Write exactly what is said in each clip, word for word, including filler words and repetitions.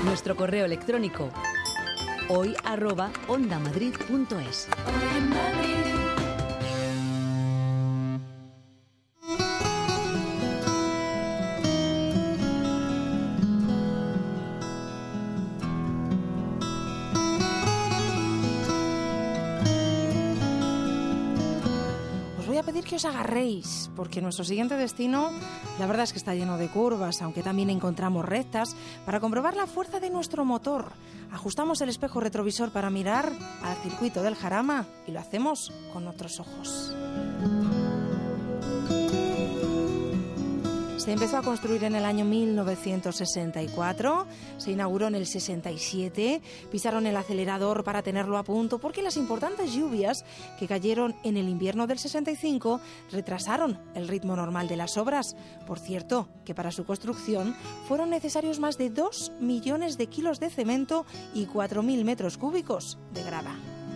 Nuestro correo electrónico hoy arroba ondamadrid punto es. Que os agarréis, porque nuestro siguiente destino, la verdad es que está lleno de curvas, aunque también encontramos rectas, para comprobar la fuerza de nuestro motor. Ajustamos el espejo retrovisor para mirar al circuito del Jarama y lo hacemos con otros ojos. Se empezó a construir en el año mil novecientos sesenta y cuatro, se inauguró en el sesenta y siete, pisaron el acelerador para tenerlo a punto porque las importantes lluvias que cayeron en el invierno del sesenta y cinco retrasaron el ritmo normal de las obras. Por cierto, que para su construcción fueron necesarios más de dos millones de kilos de cemento y cuatro mil metros cúbicos de grava.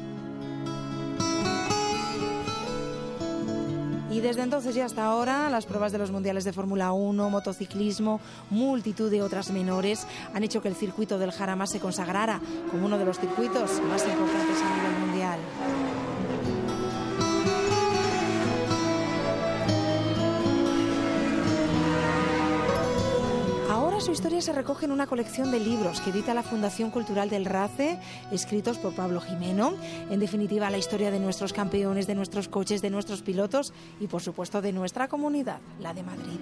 Y desde entonces y hasta ahora, las pruebas de los mundiales de Fórmula uno, motociclismo, multitud de otras menores, han hecho que el circuito del Jarama se consagrara como uno de los circuitos más importantes a nivel mundial. Su historia se recoge en una colección de libros que edita la Fundación Cultural del RACE, escritos por Pablo Jimeno. En definitiva, la historia de nuestros campeones, de nuestros coches, de nuestros pilotos y, por supuesto, de nuestra comunidad, la de Madrid.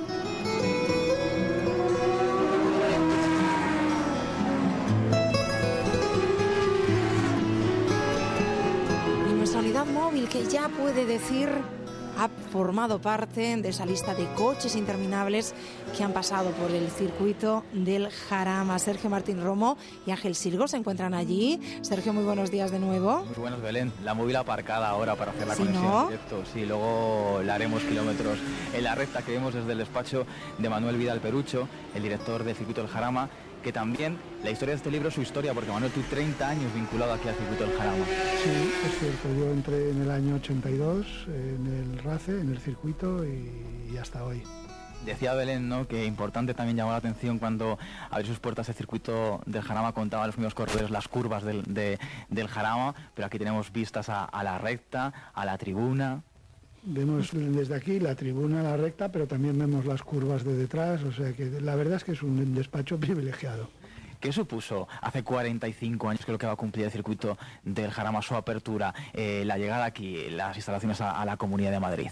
Y nuestra unidad móvil, que ya puede decir, ha formado parte de esa lista de coches interminables que han pasado por el circuito del Jarama. Sergio Martín Romo y Ángel Silgo se encuentran allí. Sergio, muy buenos días de nuevo. Muy buenos, Belén. La móvil aparcada ahora para hacer la ¿Sí, conexión no? en directo. Sí, luego le haremos kilómetros en la recta que vemos desde el despacho de Manuel Vidal Perucho, el director del circuito del Jarama, que también la historia de este libro es su historia, porque Manuel, tú treinta años vinculado aquí al circuito del Jarama. Sí, es cierto, yo entré en el año ochenta y dos en el RACE, en el circuito y, y hasta hoy. Decía Belén, ¿no?, que importante también llamó la atención cuando abrió sus puertas el circuito del Jarama, contaba a los primeros corredores las curvas del, de, del Jarama, pero aquí tenemos vistas a, a la recta, a la tribuna. Vemos desde aquí la tribuna, la recta, pero también vemos las curvas de detrás, o sea que la verdad es que es un despacho privilegiado. ¿Qué supuso hace cuarenta y cinco años, que es lo que va a cumplir el circuito del Jarama, su apertura, eh, la llegada aquí, las instalaciones a, a la Comunidad de Madrid?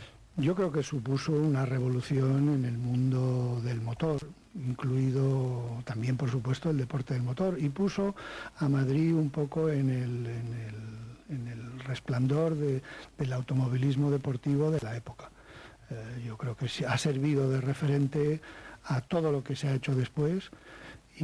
Yo creo que supuso una revolución en el mundo del motor, incluido también, por supuesto, el deporte del motor, y puso a Madrid un poco en el... En el en el resplandor de, del automovilismo deportivo de la época. Eh, yo creo que ha servido de referente a todo lo que se ha hecho después y,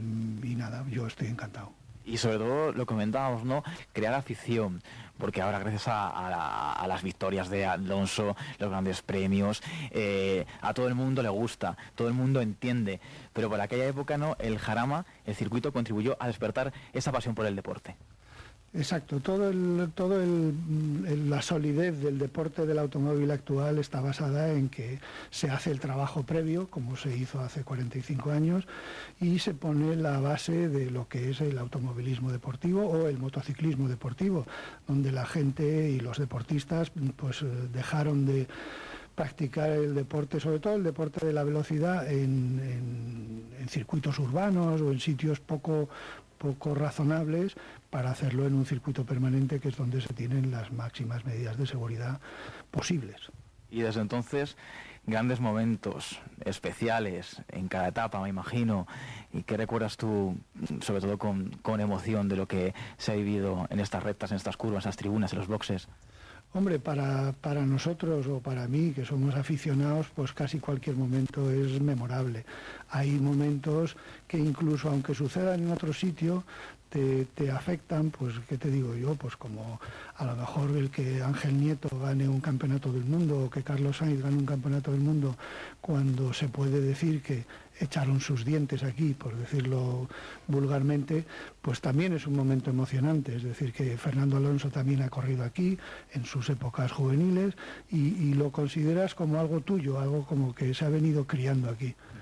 y nada, yo estoy encantado. Y sobre todo, lo comentábamos, ¿no?, crear afición, porque ahora gracias a, a, la, a las victorias de Alonso, los grandes premios, eh, a todo el mundo le gusta, todo el mundo entiende, pero por aquella época, ¿no?, el Jarama, el circuito, contribuyó a despertar esa pasión por el deporte. Exacto, todo el, todo el, el, la solidez del deporte del automóvil actual está basada en que se hace el trabajo previo, como se hizo hace cuarenta y cinco años, y se pone la base de lo que es el automovilismo deportivo o el motociclismo deportivo, donde la gente y los deportistas pues dejaron de practicar el deporte, sobre todo el deporte de la velocidad, en, en, en circuitos urbanos o en sitios poco poco razonables, para hacerlo en un circuito permanente, que es donde se tienen las máximas medidas de seguridad posibles. Y desde entonces, grandes momentos especiales en cada etapa, me imagino. ¿Y qué recuerdas tú, sobre todo con, con emoción, de lo que se ha vivido en estas rectas, en estas curvas, en las tribunas, en los boxes? Hombre, para, para nosotros o para mí, que somos aficionados, pues casi cualquier momento es memorable. Hay momentos que incluso aunque sucedan en otro sitio, te, te afectan, pues, ¿qué te digo yo? Pues como a lo mejor el que Ángel Nieto gane un campeonato del mundo o que Carlos Sainz gane un campeonato del mundo, cuando se puede decir que echaron sus dientes aquí, por decirlo vulgarmente, pues también es un momento emocionante. Es decir, que Fernando Alonso también ha corrido aquí en sus épocas juveniles y, y lo consideras como algo tuyo, algo como que se ha venido criando aquí.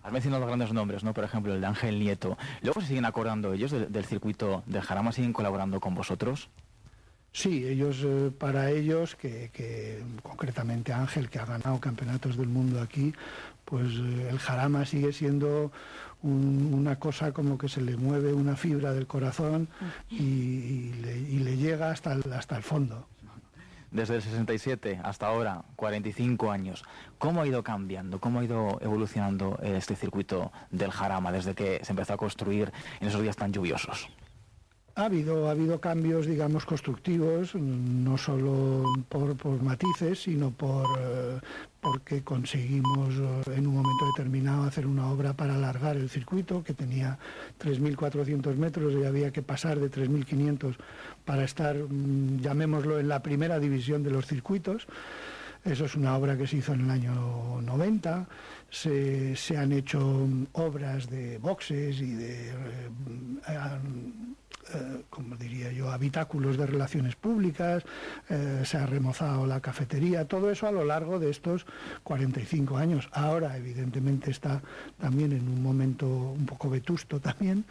Has mencionado grandes nombres, ¿no? Por ejemplo, el de Ángel Nieto. ¿Luego se siguen acordando ellos del, del circuito del Jarama? ¿Siguen colaborando con vosotros? Sí, ellos, eh, para ellos, que, que concretamente Ángel, que ha ganado campeonatos del mundo aquí, pues eh, el Jarama sigue siendo un, una cosa como que se le mueve una fibra del corazón y, y, le, y le llega hasta el, hasta el fondo. Desde el sesenta y siete hasta ahora, cuarenta y cinco años, ¿cómo ha ido cambiando, cómo ha ido evolucionando este circuito del Jarama desde que se empezó a construir en esos días tan lluviosos? Ha habido, ha habido cambios, digamos, constructivos, no solo por, por matices, sino por eh, porque conseguimos eh, en un momento determinado hacer una obra para alargar el circuito, que tenía tres mil cuatrocientos metros y había que pasar de tres mil quinientos para estar, mm, llamémoslo, en la primera división de los circuitos. Eso es una obra que se hizo en el año noventa. Se, se han hecho obras de boxes y de... Eh, eh, Eh, como diría yo, habitáculos de relaciones públicas, eh, se ha remozado la cafetería, todo eso a lo largo de estos cuarenta y cinco años. Ahora, evidentemente, está también en un momento un poco vetusto también,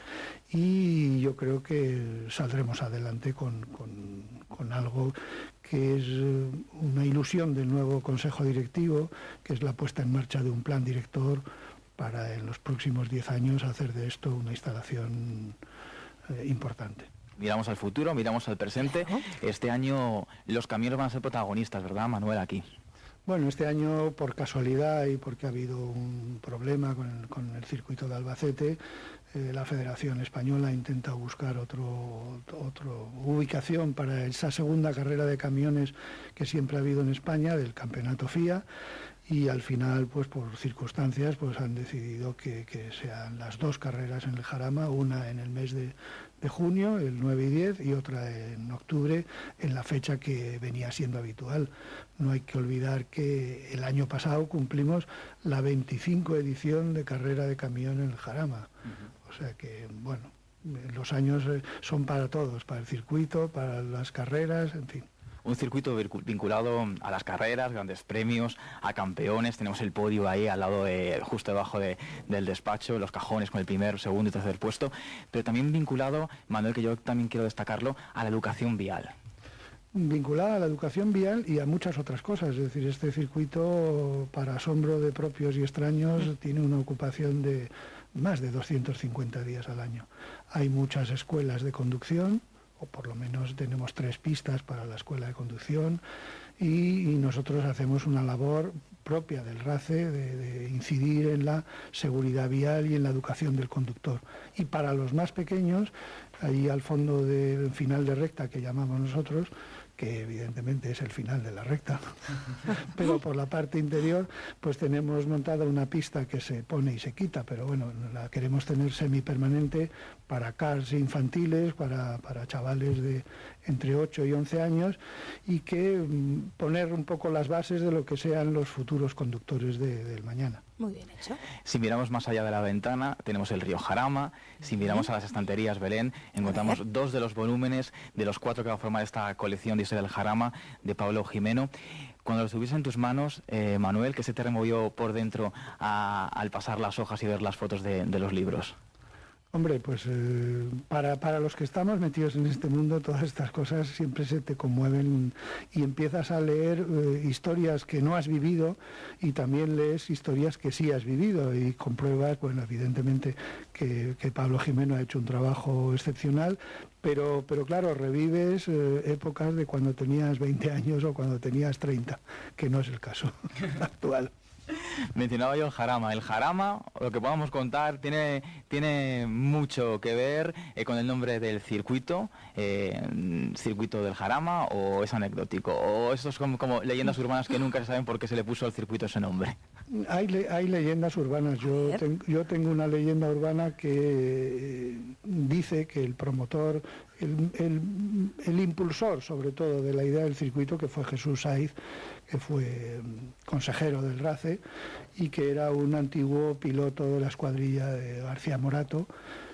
y yo creo que saldremos adelante con, con, con algo que es una ilusión del nuevo Consejo Directivo, que es la puesta en marcha de un plan director para en los próximos diez años hacer de esto una instalación importante. Miramos al futuro, miramos al presente. Este año los camiones van a ser protagonistas, ¿verdad, Manuel, aquí? Bueno, este año, por casualidad y porque ha habido un problema con el, con el circuito de Albacete, eh, la Federación Española intenta buscar otro, otro ubicación para esa segunda carrera de camiones que siempre ha habido en España, del Campeonato F I A, y al final, pues por circunstancias, pues han decidido que, que sean las dos carreras en el Jarama, una en el mes de, de junio, el nueve y diez, y otra en octubre, en la fecha que venía siendo habitual. No hay que olvidar que el año pasado cumplimos la veinticinco edición de carrera de camión en el Jarama. Uh-huh. O sea que, bueno, los años son para todos, para el circuito, para las carreras, en fin. Un circuito vinculado a las carreras, grandes premios, a campeones. Tenemos el podio ahí al lado de, justo debajo de, del despacho, los cajones con el primer, segundo y tercer puesto, pero también vinculado, Manuel, que yo también quiero destacarlo, a la educación vial. Vinculada a la educación vial y a muchas otras cosas. Es decir, este circuito, para asombro de propios y extraños, sí, tiene una ocupación de más de doscientos cincuenta días al año. Hay muchas escuelas de conducción, o por lo menos tenemos tres pistas para la escuela de conducción, y, y nosotros hacemos una labor propia del RACE de, de incidir en la seguridad vial y en la educación del conductor. Y para los más pequeños, ahí al fondo del final de recta, que llamamos nosotros, que evidentemente es el final de la recta, pero por la parte interior pues tenemos montada una pista que se pone y se quita, pero bueno, la queremos tener semipermanente para cars infantiles, para, para chavales de entre ocho y once años, y que mm, poner un poco las bases de lo que sean los futuros conductores de, del mañana. Muy bien hecho. Si miramos más allá de la ventana, tenemos el río Jarama. Si miramos a las estanterías Belén, encontramos dos de los volúmenes de los cuatro que va a formar esta colección de historia del Jarama de Pablo Jimeno. Cuando los tuviese en tus manos, eh, Manuel, ¿qué se te removió por dentro a, al pasar las hojas y ver las fotos de, de los libros? Hombre, pues eh, para, para los que estamos metidos en este mundo, todas estas cosas siempre se te conmueven y empiezas a leer eh, historias que no has vivido y también lees historias que sí has vivido y compruebas, bueno, evidentemente que, que Pablo Jimeno ha hecho un trabajo excepcional, pero, pero claro, revives eh, épocas de cuando tenías veinte años o cuando tenías treinta, que no es el caso actual. Mencionaba yo el Jarama. El Jarama, lo que podamos contar, tiene, tiene mucho que ver eh, con el nombre del circuito, eh, circuito del Jarama, o es anecdótico, o esto es como, como leyendas urbanas que nunca se saben por qué se le puso al circuito ese nombre. Hay, le, hay leyendas urbanas. Yo, ten, yo tengo una leyenda urbana que eh, dice que el promotor, el, el, el impulsor sobre todo de la idea del circuito, que fue Jesús Saiz, que fue consejero del RACE y que era un antiguo piloto de la escuadrilla de García Morato,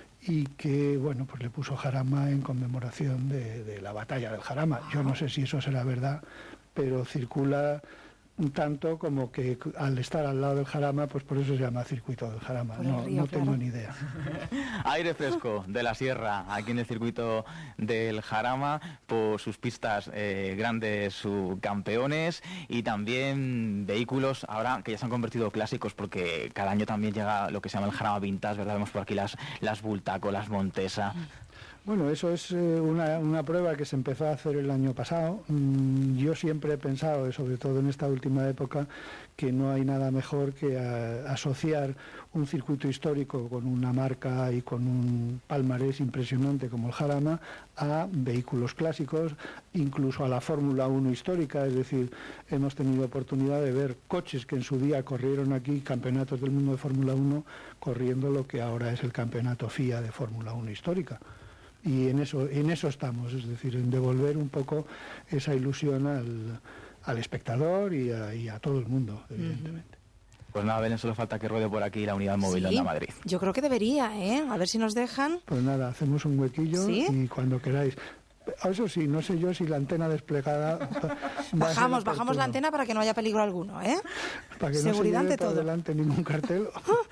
y que, bueno, pues le puso Jarama en conmemoración de, de la batalla del Jarama. Yo no sé si eso será verdad, pero circula tanto como que al estar al lado del Jarama, pues por eso se llama circuito del Jarama. No, río, no tengo claro. ni idea. Aire fresco de la sierra, aquí en el circuito del Jarama, por sus pistas eh, grandes subcampeones y también vehículos ahora que ya se han convertido clásicos, porque cada año también llega lo que se llama el Jarama Vintage, ¿verdad? Vemos por aquí las, las Bultaco, las Montesa. Bueno, eso es una, una prueba que se empezó a hacer el año pasado. Yo siempre he pensado, sobre todo en esta última época, que no hay nada mejor que a, asociar un circuito histórico con una marca y con un palmarés impresionante como el Jarama a vehículos clásicos, incluso a la Fórmula uno histórica. Es decir, hemos tenido oportunidad de ver coches que en su día corrieron aquí, campeonatos del mundo de Fórmula uno, corriendo lo que ahora es el campeonato F I A de Fórmula uno histórica. Y en eso, en eso estamos, es decir, en devolver un poco esa ilusión al, al espectador y a, y a todo el mundo, evidentemente. Uh-huh. Pues nada, Belén, solo falta que ruede por aquí la unidad móvil de sí, Onda Madrid. Yo creo que debería, ¿eh? A ver si nos dejan. Pues nada, hacemos un huequillo ¿Sí? y cuando queráis. Eso sí, no sé yo si la antena desplegada... Bajamos, bajamos la antena para que no haya peligro alguno, ¿eh? Para que Seguridad no se ante todo. Adelante ningún cartel.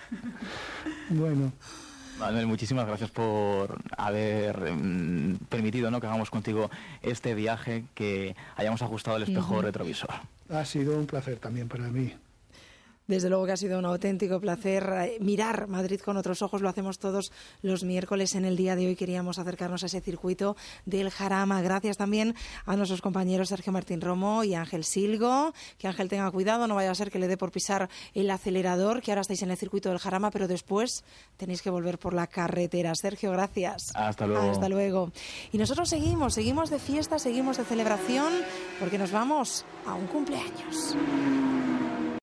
Bueno... Manuel, muchísimas gracias por haber mm, permitido, ¿no?, que hagamos contigo este viaje, que hayamos ajustado el espejo uh-huh. retrovisor. Ha sido un placer también para mí. Desde luego que ha sido un auténtico placer mirar Madrid con otros ojos. Lo hacemos todos los miércoles. En el día de hoy queríamos acercarnos a ese circuito del Jarama. Gracias también a nuestros compañeros Sergio Martín Romo y Ángel Silgo. Que Ángel tenga cuidado, no vaya a ser que le dé por pisar el acelerador, que ahora estáis en el circuito del Jarama, pero después tenéis que volver por la carretera. Sergio, gracias. Hasta luego. Hasta luego. Y nosotros seguimos, seguimos de fiesta, seguimos de celebración, porque nos vamos a un cumpleaños.